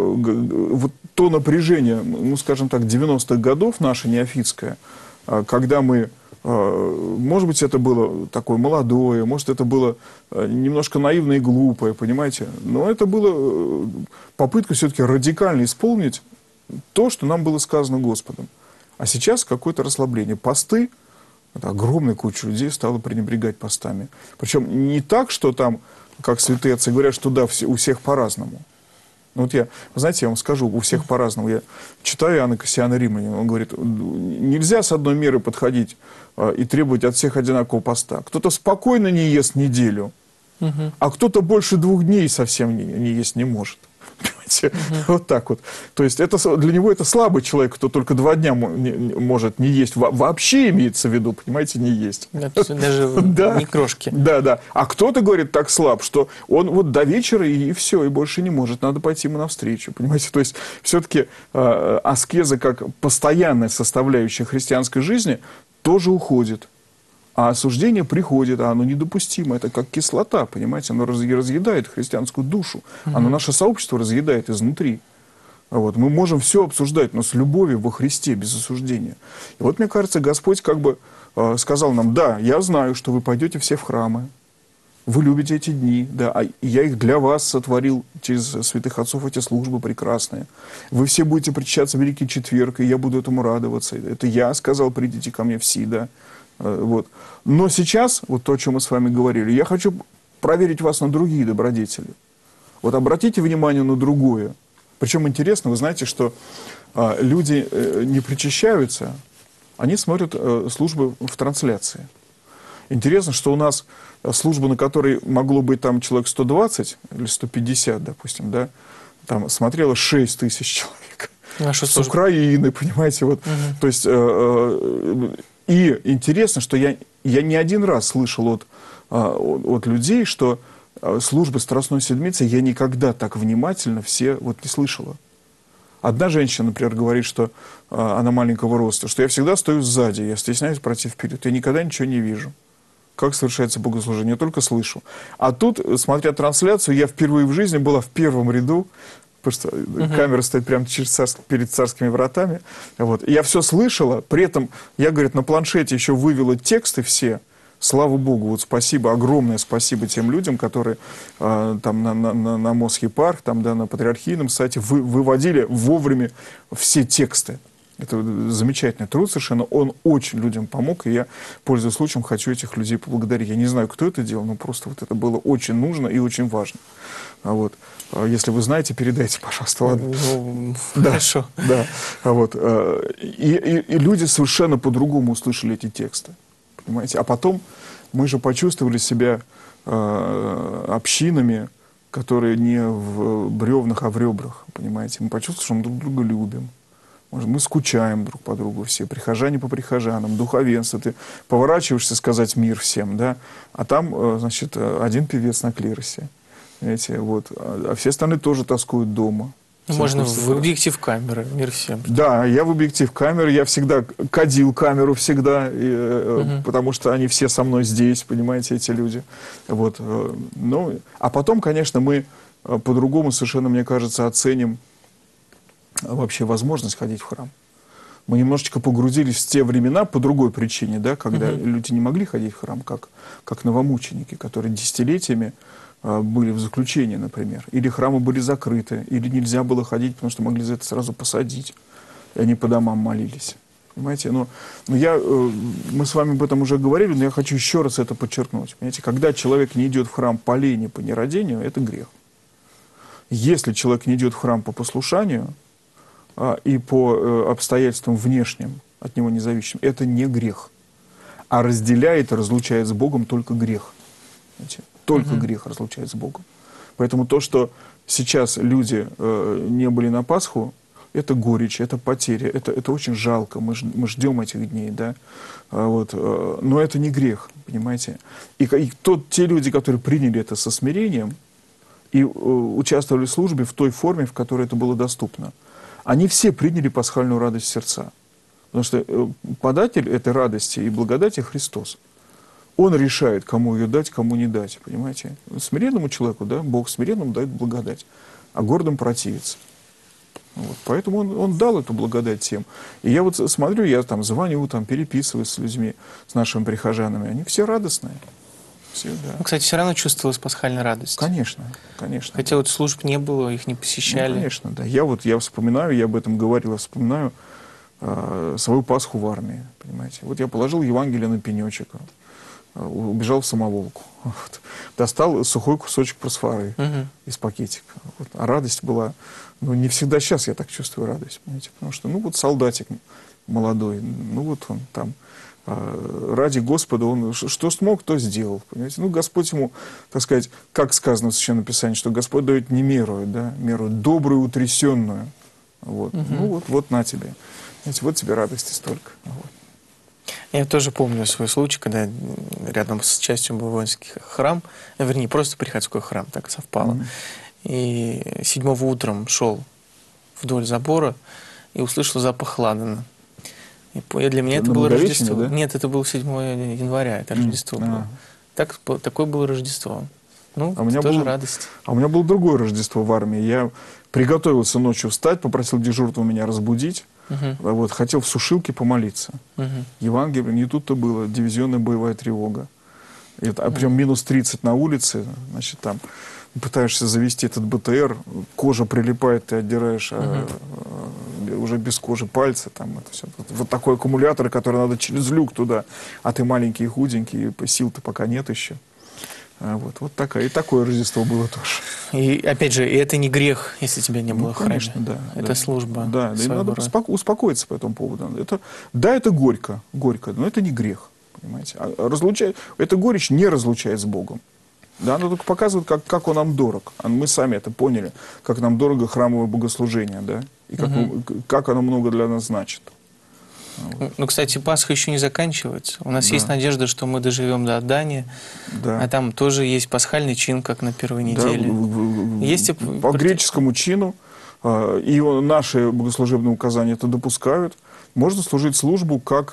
вот то напряжение, ну, скажем так, девяностых годов наше неофитское, э, когда мы, э, может быть, это было такое молодое, может, это было э, немножко наивное и глупое, понимаете, но это было э, попытка все-таки радикально исполнить то, что нам было сказано Господом. А сейчас какое-то расслабление. Посты, это огромная куча людей стала пренебрегать постами. Причем не так, что там, как святые отцы говорят, что да, у всех по-разному. Ну, вот я, знаете, я вам скажу, у всех по-разному. Я читаю Иоанна Кассиана Римлянина, он говорит, нельзя с одной меры подходить э, и требовать от всех одинакового поста. Кто-то спокойно не ест неделю, угу. а кто-то больше двух дней совсем не, не есть не может. Угу. Вот так вот. То есть это, для него это слабый человек, кто только два дня не, может не есть. Во, вообще имеется в виду, понимаете, не есть. Да, даже да, не крошки. Да, да. А кто-то говорит так слаб, что он вот до вечера и, и все, и больше не может. Надо пойти ему навстречу, понимаете. То есть все-таки э, аскеза как постоянная составляющая христианской жизни тоже уходит. А осуждение приходит, а оно недопустимо. Это как кислота, понимаете, оно разъедает христианскую душу. Угу. Оно наше сообщество разъедает изнутри. Вот. Мы можем все обсуждать, но с любовью во Христе, без осуждения. И вот, мне кажется, Господь как бы э, сказал нам, да, я знаю, что вы пойдете все в храмы, вы любите эти дни, да, а я их для вас сотворил через святых отцов, эти службы прекрасные. Вы все будете причащаться в Великий Четверг, и я буду этому радоваться. Это я сказал, придите ко мне все, да. Вот. Но сейчас, вот то, о чем мы с вами говорили, я хочу проверить вас на другие добродетели. Вот обратите внимание на другое. Причем интересно, вы знаете, что а, люди э, не причащаются, они смотрят э, службы в трансляции. Интересно, что у нас служба, на которой могло быть там человек сто двадцать или сто пятьдесят, допустим, да, там смотрело шесть тысяч человек. Наша с служба. Украины, понимаете, вот. Угу. То есть, э, э, и интересно, что я, я не один раз слышал от, э, от людей, что э, службы Страстной Седмицы я никогда так внимательно все вот не слышала. Одна женщина, например, говорит, что э, она маленького роста, что я всегда стою сзади, я стесняюсь пройти вперед, я никогда ничего не вижу. Как совершается богослужение, я только слышу. А тут, смотря трансляцию, я впервые в жизни была в первом ряду, потому что uh-huh. камера стоит прямо через царс... перед царскими вратами. Вот. И я все слышала, при этом я, говорит, на планшете еще вывела тексты все. Слава Богу, вот спасибо, огромное спасибо тем людям, которые э, там на, на, на, на Мосхипарх, там, да, на Патриархийном сайте вы, выводили вовремя все тексты. Это замечательный труд совершенно. Он очень людям помог, и я, пользуясь случаем, хочу этих людей поблагодарить. Я не знаю, кто это делал, но просто вот это было очень нужно и очень важно. А вот. Если вы знаете, передайте, пожалуйста. Ладно? Ну, да, хорошо. Да. А вот. И, и, и люди совершенно по-другому услышали эти тексты. Понимаете? А потом мы же почувствовали себя э, общинами, которые не в бревнах, а в ребрах. Понимаете? Мы почувствовали, что мы друг друга любим. Мы скучаем друг по другу все, прихожане по прихожанам, духовенство. Ты поворачиваешься сказать мир всем, да, а там, значит, один певец на клиросе. Знаете, вот. А все остальные тоже тоскуют дома. Можно в объектив камеры, мир всем. Да, я в объектив камеры, я всегда кадил камеру всегда, и, угу. потому что они все со мной здесь, понимаете, эти люди. Вот. Ну, а потом, конечно, мы по-другому совершенно, мне кажется, оценим вообще возможность ходить в храм. Мы немножечко погрузились в те времена по другой причине, да, когда uh-huh. люди не могли ходить в храм, как, как новомученики, которые десятилетиями а, были в заключении, например. Или храмы были закрыты, или нельзя было ходить, потому что могли за это сразу посадить. И они по домам молились. Понимаете? Но, но я, э, мы с вами об этом уже говорили, но я хочу еще раз это подчеркнуть. Понимаете? Когда человек не идет в храм по лени, по нерадению, это грех. Если человек не идет в храм по послушанию, и по э, обстоятельствам внешним, от него независимым, это не грех. А разделяет и разлучает с Богом только грех. Знаете? Только uh-huh. грех разлучает с Богом. Поэтому то, что сейчас люди э, не были на Пасху, это горечь, это потеря, это, это очень жалко. Мы, ж, мы ждем этих дней, да. А, вот, э, но это не грех, понимаете. И, и тот, те люди, которые приняли это со смирением и э, участвовали в службе в той форме, в которой это было доступно, они все приняли пасхальную радость сердца. Потому что податель этой радости и благодати Христос. Он решает, кому ее дать, кому не дать. Понимаете? Смиренному человеку, да, Бог смиренному дает благодать, а гордым противится. Вот. Поэтому он, он дал эту благодать всем. И я вот смотрю, я там звоню, там, переписываюсь с людьми, с нашими прихожанами. Они все радостные. Все, да. Ну, кстати, все равно чувствовалась пасхальная радость. Конечно, конечно. Хотя вот служб не было, их не посещали. Ну, конечно, да. Я вот, я вспоминаю, я об этом говорил, я вспоминаю э, свою Пасху в армии, понимаете. Вот я положил Евангелие на пенечек, э, убежал в самоволку, вот, достал сухой кусочек просфоры угу. из пакетика. Вот. А радость была, ну, не всегда сейчас я так чувствую радость, понимаете, потому что, ну, вот солдатик молодой, ну, вот он там, ради Господа он что смог, то сделал. Понимаете? Ну, Господь ему, так сказать, как сказано в Священном Писании, что Господь дает не меру, да, меру добрую, утрясенную. Вот. Угу. Ну, вот, вот на тебе. Знаете, вот тебе радости столько. Вот. Я тоже помню свой случай, когда рядом с частью был воинский храм, вернее, просто приходской храм, так совпало. Угу. И седьмого утром шел вдоль забора и услышал запах ладана. И для меня это, это было Рождество. Да? Нет, это было седьмого января, это Рождество mm. было. Так, такое было Рождество. Ну, а у меня тоже было, радость. А у меня было другое Рождество в армии. Я приготовился ночью встать, попросил дежурного меня разбудить. Uh-huh. Вот, хотел в сушилке помолиться. Uh-huh. Евангелие, не тут-то было, дивизионная боевая тревога. Это, а прям uh-huh. минус тридцать на улице, значит, там пытаешься завести этот БТР, кожа прилипает, ты отдираешь uh-huh. уже без кожи пальцы, там, это все. Вот, вот такой аккумулятор, который надо через люк туда, а ты маленький и худенький, сил-то пока нет еще. А вот, вот такая, и такое Рождество было тоже. И опять же, и это не грех, если тебя не было ну, в храме. конечно, да. Это да. служба. Да, да, и надо успоко успокоиться по этому поводу. Это, да, это горько, горько, но это не грех, понимаете. А разлучает, эта горечь не разлучает с Богом. Да, оно только показывает, как, как он нам дорог. А мы сами это поняли, как нам дорого храмовое богослужение, да, и как, угу. мы, как оно много для нас значит. Вот. Ну, кстати, Пасха еще не заканчивается. У нас да. есть надежда, что мы доживем до отдания. Да. А там тоже есть пасхальный чин, как на первой неделе. Да, есть... По греческому чину, и наши богослужебные указания это допускают, можно служить службу как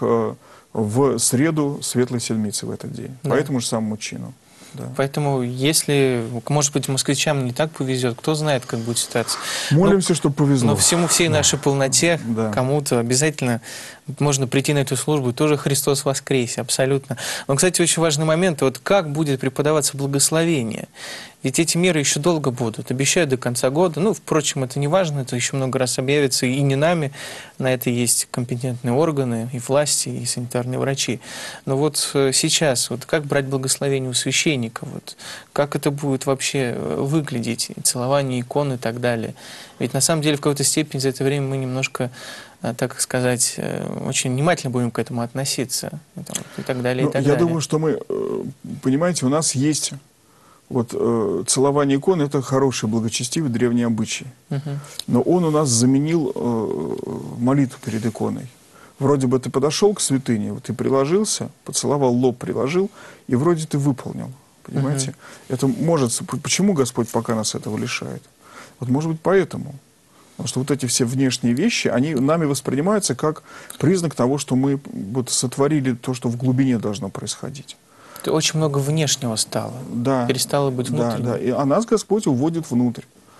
в среду Светлой Седмицы в этот день. Да. По этому же самому чину. Да. Поэтому, если, может быть, москвичам не так повезет, кто знает, как будет ситуация. Молимся, но, чтобы повезло. Но всему, всей нашей полноте, да. кому-то обязательно можно прийти на эту службу, тоже Христос воскресе, абсолютно. Но, кстати, очень важный момент, вот как будет преподаваться благословение. Ведь эти меры еще долго будут, обещают до конца года. Ну, впрочем, это не важно, это еще много раз объявится, и не нами. На это есть компетентные органы, и власти, и санитарные врачи. Но вот сейчас, вот как брать благословение у священника? Вот, как это будет вообще выглядеть? Целование икон и так далее. Ведь на самом деле в какой-то степени за это время мы немножко, так сказать, очень внимательно будем к этому относиться. И так далее, ну, и так я далее. думаю, что мы, понимаете, у нас есть... Вот э, целование икон – это хороший, благочестивый древний обычай. Uh-huh. Но он у нас заменил э, молитву перед иконой. Вроде бы ты подошел к святыне, вот ты приложился, поцеловал лоб, приложил, и вроде ты выполнил. Понимаете? Uh-huh. Это может... Почему Господь пока нас этого лишает? Вот может быть поэтому. Потому что вот эти все внешние вещи, они нами воспринимаются как признак того, что мы вот сотворили то, что в глубине должно происходить. Очень много внешнего стало, да, перестало быть внутренним. Да, да. И, а нас Господь уводит внутрь.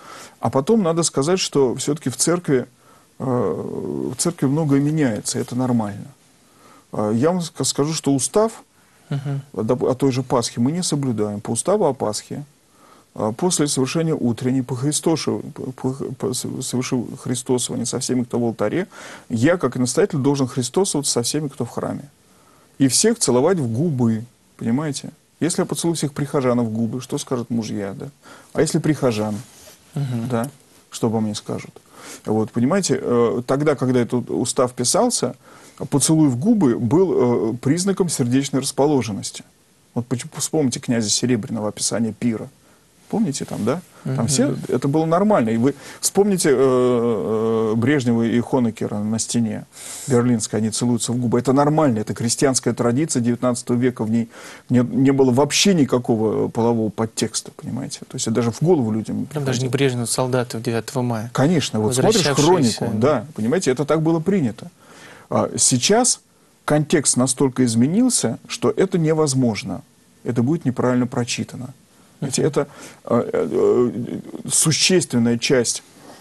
А потом надо сказать, что все-таки в церкви, э, в церкви многое меняется, это нормально. Э, я вам скажу, что устав uh-huh. о той же Пасхе мы не соблюдаем. По уставу о Пасхе, э, после совершения утренней, по Христосу, по, по, совершив христосование со всеми, кто в алтаре, я, как настоятель, должен христосоваться со всеми, кто в храме. И всех целовать в губы. Понимаете? Если я поцелую всех прихожан в губы, что скажут мужья, да? А если прихожан, uh-huh. да? Что обо мне скажут? Вот, понимаете, э, тогда, когда этот устав писался, поцелуй в губы был э, признаком сердечной расположенности. Вот вспомните князя Серебряного, описание пира. Помните там, да? Там uh-huh. все, это было нормально. И вы вспомните э, э, Брежнева и Хонекера на стене берлинской, они целуются в губы. Это нормально, это крестьянская традиция девятнадцатого века, в ней не, не было вообще никакого полового подтекста, понимаете? То есть даже в голову людям... Там даже не Брежнев, солдаты девятого мая. Конечно, вот смотришь хронику, да, понимаете, это так было принято. А сейчас контекст настолько изменился, что это невозможно. Это будет неправильно прочитано. Знаете, это э, э, существенная часть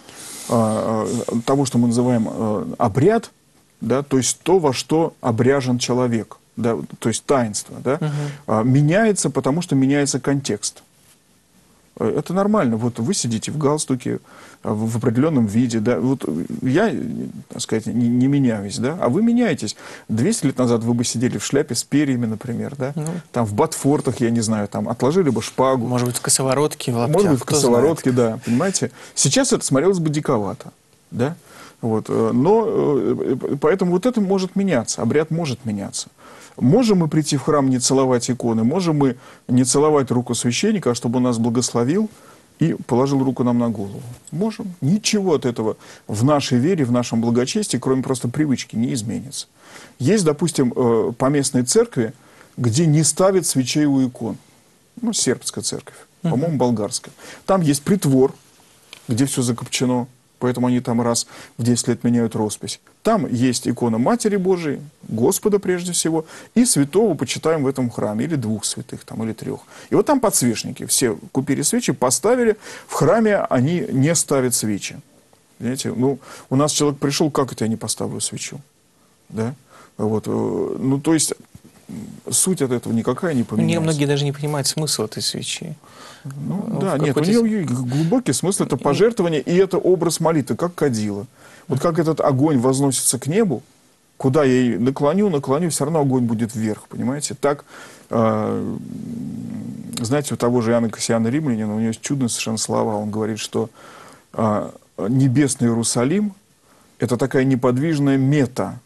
э, того, что мы называем э, обряд, да, то есть то, во что обряжен человек, да, то есть таинство, да, uh-huh. э, меняется, потому что меняется контекст. Это нормально. Вот вы сидите в галстуке, в определенном виде, да. Вот я, так сказать, не, не меняюсь, да, а вы меняетесь. двести лет назад вы бы сидели в шляпе с перьями, например, да, ну. там в ботфортах, я не знаю, там отложили бы шпагу. Может быть, в косоворотке, в лаптях, может быть, в косоворотке, да, понимаете. Сейчас это смотрелось бы диковато, да. Вот. Но поэтому вот это может меняться, обряд может меняться. Можем мы прийти в храм не целовать иконы, можем мы не целовать руку священника, чтобы он нас благословил и положил руку нам на голову. Можем. Ничего от этого в нашей вере, в нашем благочестии, кроме просто привычки, не изменится. Есть, допустим, поместные церкви, где не ставят свечей у икон. Ну, сербская церковь, uh-huh. по-моему, болгарская. Там есть притвор, где все закопчено. Поэтому они там раз в десять лет меняют роспись. Там есть икона Матери Божией, Господа прежде всего, и святого почитаем в этом храме, или двух святых, там, или трех. И вот там подсвечники. Все купили свечи, поставили. В храме они не ставят свечи. Понимаете? Ну, у нас человек пришел, как это я не поставлю свечу? Да? Вот. Ну, то есть, суть от этого никакая не поменяется. Многие даже не понимают смысл этой свечи. Ну, да, нет, у нее глубокий смысл, это пожертвование, и это образ молитвы, как кадила. Вот как этот огонь возносится к небу, куда я и наклоню, наклоню, все равно огонь будет вверх, понимаете? Так, э, знаете, у того же Иоанна Кассиана Римлянина, у него есть чудные совершенно слова, он говорит, что э, небесный Иерусалим — это такая неподвижная мета,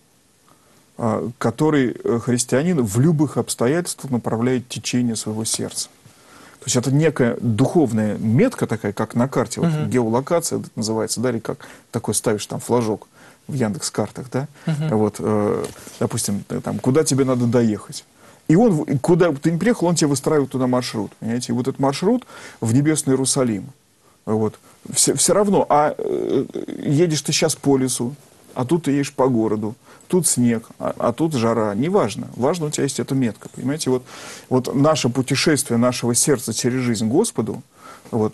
э, которой христианин в любых обстоятельствах направляет течение своего сердца. То есть это некая духовная метка такая, как на карте, вот, uh-huh. геолокация это называется, да, или как такой ставишь там флажок в Яндекс.Картах, да, uh-huh. вот, э, допустим, там, куда тебе надо доехать. И он, куда ты не приехал, он тебе выстраивает туда маршрут, понимаете, и вот этот маршрут в небесный Иерусалим, вот, все, все равно, а э, едешь ты сейчас по лесу, а тут ты едешь по городу, тут снег, а, а тут жара. Неважно. Важно, у тебя есть эта метка. Понимаете, вот, вот наше путешествие нашего сердца через жизнь Господу, вот,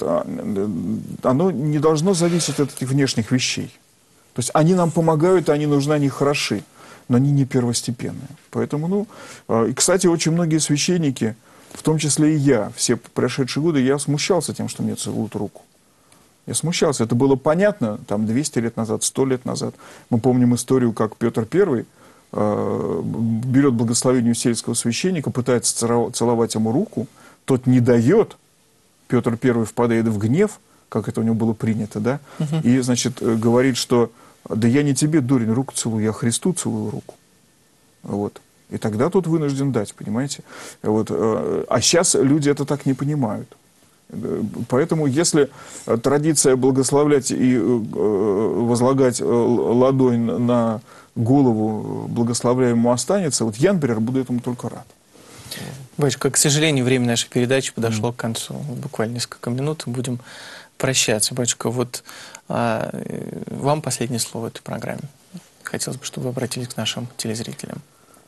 оно не должно зависеть от этих внешних вещей. То есть они нам помогают, они нужны, они хороши, но они не первостепенные. Поэтому, ну, и, кстати, очень многие священники, в том числе и я, все прошедшие годы, я смущался тем, что мне целуют руку. Я смущался. Это было понятно там двести лет назад, сто лет назад. Мы помним историю, как Петр Первый э, берет благословение у сельского священника, пытается целовать ему руку, тот не дает, Петр Первый впадает в гнев, как это у него было принято, да, uh-huh. и, значит, говорит, что да я не тебе, дурень, руку целую, я Христу целую руку. Вот. И тогда тот вынужден дать, понимаете. Вот. А сейчас люди это так не понимают. Поэтому, если традиция благословлять и возлагать ладонь на голову благословляемому останется, вот я, например, буду этому только рад. Батюшка, к сожалению, время нашей передачи подошло mm. к концу. Буквально несколько минут, будем прощаться. Батюшка, вот а, вам последнее слово в этой программе. Хотелось бы, чтобы вы обратились к нашим телезрителям.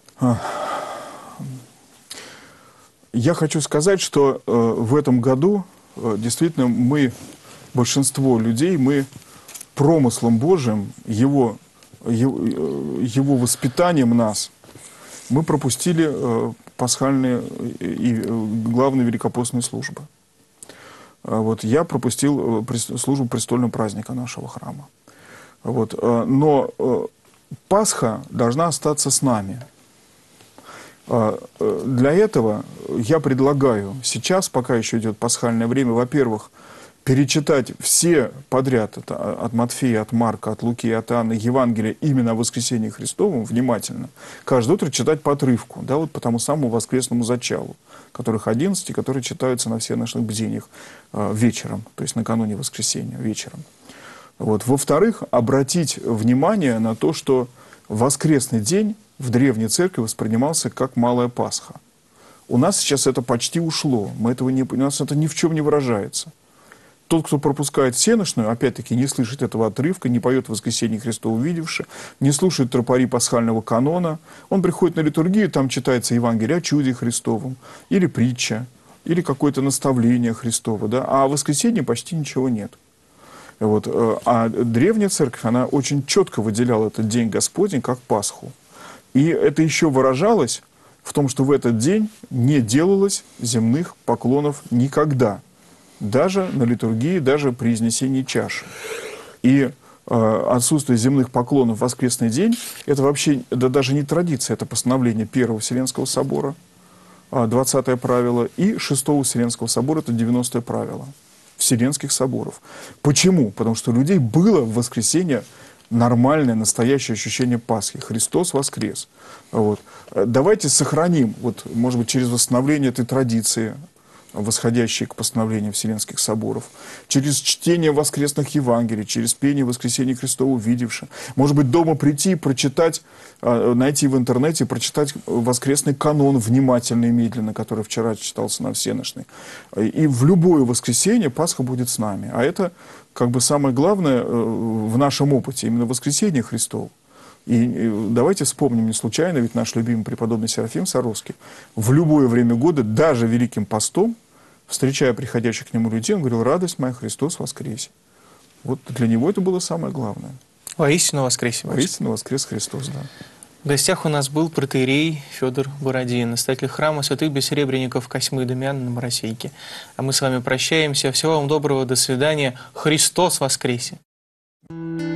Я хочу сказать, что э, в этом году э, действительно мы, большинство людей, мы промыслом Божьим, его, его, его воспитанием нас, мы пропустили э, пасхальные и главные великопостные службы. Э, вот, я пропустил э, службу престольного праздника нашего храма. Вот, э, но э, Пасха должна остаться с нами. Для этого я предлагаю сейчас, пока еще идет пасхальное время, во-первых, перечитать все подряд, это от Матфея, от Марка, от Луки, от Иоанна, Евангелия именно о воскресении Христовом внимательно. Каждое утро читать по отрывку, да, вот по тому самому воскресному зачалу, которых одиннадцать, которые читаются на всех наших бдениях э, вечером, то есть накануне воскресения, вечером. Вот. Во-вторых, обратить внимание на то, что воскресный день в древней церкви воспринимался как малая Пасха. У нас сейчас это почти ушло. Мы этого не, у нас это ни в чем не выражается. Тот, кто пропускает всенощную, опять-таки не слышит этого отрывка, не поет «Воскресение Христово увидевши», не слушает тропари пасхального канона, он приходит на литургию, там читается Евангелие о чуде Христовом, или притча, или какое-то наставление Христово, да? А о воскресенье почти ничего нет. Вот. А древняя церковь, она очень четко выделяла этот день Господень как Пасху. И это еще выражалось в том, что в этот день не делалось земных поклонов никогда. Даже на литургии, даже при изнесении чаши. И э, отсутствие земных поклонов в воскресный день, это вообще да, даже не традиция, это постановление Первого Вселенского собора, двадцатое правило, и Шестого Вселенского собора, это девяностое правило Вселенских соборов. Почему? Потому что у людей было в воскресенье нормальное, настоящее ощущение Пасхи. Христос воскрес. Вот. Давайте сохраним, вот, может быть, через восстановление этой традиции, восходящей к постановлению Вселенских соборов, через чтение воскресных Евангелий, через пение воскресения Христова увидевши. Может быть, дома прийти и прочитать, найти в интернете, прочитать воскресный канон внимательно и медленно, который вчера читался на всенощной. И в любое воскресенье Пасха будет с нами. А это как бы самое главное в нашем опыте, именно воскресение Христово. И давайте вспомним не случайно, ведь наш любимый преподобный Серафим Саровский в любое время года, даже Великим постом, встречая приходящих к нему людей, он говорил: «Радость моя, Христос воскресе». Вот для него это было самое главное. Воистину воскресе. Воистину воскрес Христос, да. В гостях у нас был протоиерей Федор Бородин, настоятель храма святых бессеребренников Косьмы и Дамиана на Моросейке. А мы с вами прощаемся. Всего вам доброго, до свидания. Христос воскресе!